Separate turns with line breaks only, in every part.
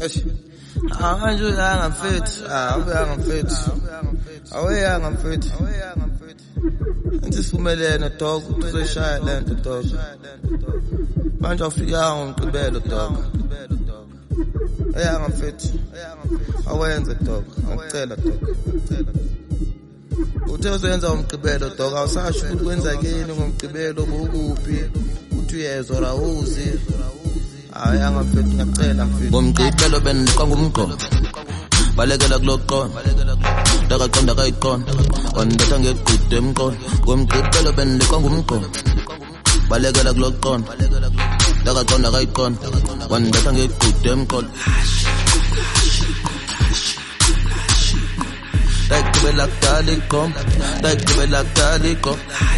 Manje uyanga mfethu, uyanga mfethu. Awuyanga mfethu. Anti sivumelene dog, uzoshaya lento dog. Manje awufikanga umgqibelo dog. Uyanga mfethu. Awenze dog, ngicela dog. Uthe uzenza umgqibelo dog, awusasho ukuthi kwenzakeni ngomgqibelo ukuphi. Uthi uyezwa rawuzi. Ayanga mfethu ngiyacela mfethu.
Ngomgqibelo bendiqangumqondo. Balekela kuloqondo. Ndaqonda kayiqonda. Wandetha ngequde emqondo. Ngomgqibelo bendiqangumqondo. Balekela kuloqondo. Ndaqonda kayiqonda. Wandetha ngequde emqondo. Dayigqibela kudala iqom. Dayigqibela kudala iqom.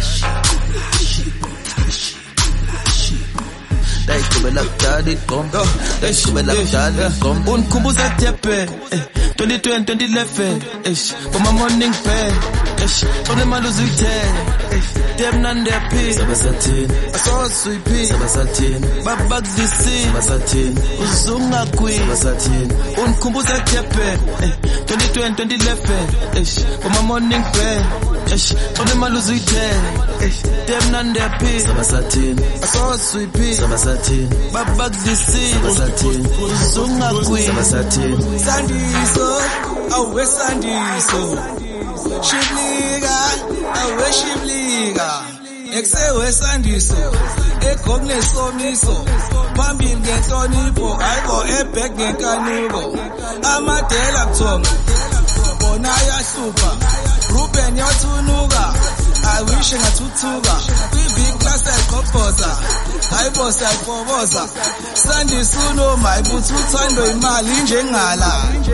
Dayigqibela kudala iqom. Dayigqibela kudala iqom.
Undikhumbuza Durban 2020 2011 for my morning prayer. Onemali uzuyithela dem nandeyaphila
Sabasathini
asosuyiphi
Sabasathini
babakuzisini
Sabasathini
uzungagwini
Sabasathini
undikhumbuza Durban 2020 2011 for my morning prayer. Onemali uzuyithela dem nandeyaphila
Sabasathini
asosuyiphi
Sabasathini
babakuzisini
Sabasathini
uzungagwini
Sabasathini
Sandiso awe Sandiso Shiblika awe Shiblika Eksewe Sandiso egogne somiso phambili ngenhlonipho ayiko ebhek ngenkanuko amadela kuthoma bona ayahlupha Ruben yathunuka I wish ngathuthuka big class ayigqobhoza ayibosa ayifoboza Sandiso no mayibuthi uthando imali njengala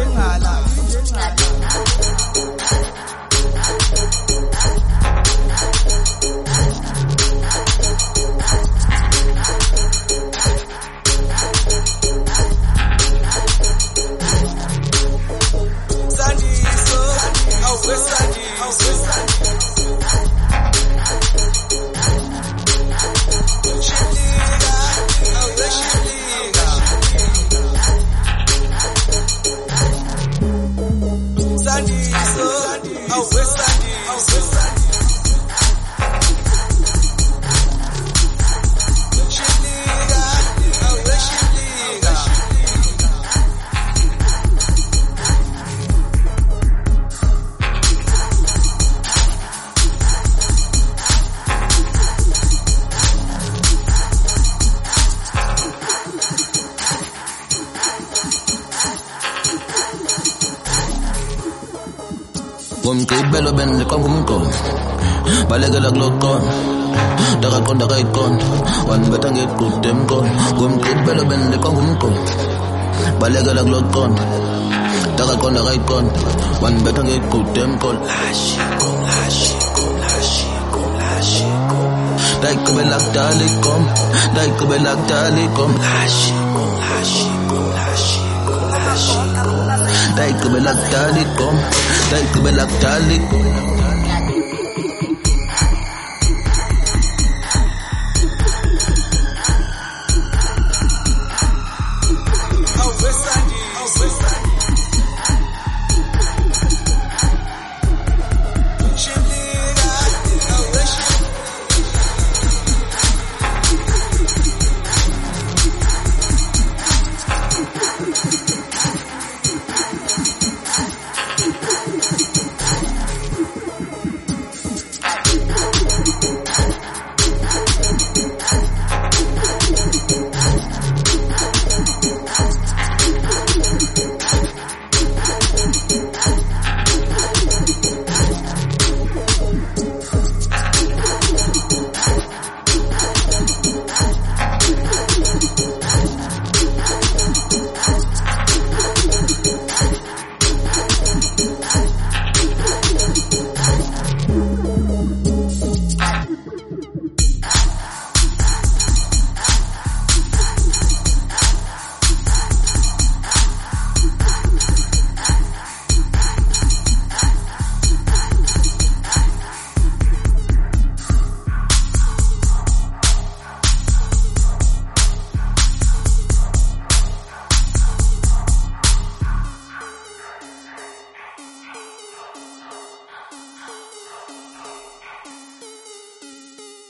Ngomgqibelo bendiqangumqondo. Balekela kuloqondo. Ndaqonda kayiqonda. Wandibetha ngequde emqondo. Ngomgqibelo bendiqangumqondo. Balekela kuloqondo. Ndaqonda kayiqonda. Wandibetha ngequde emqondo. Dayigqibela kudala iqom. Dayigqibela kudala iqom. Dayigqibela kudala iqom. Dayigqibela kudala iqom.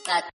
that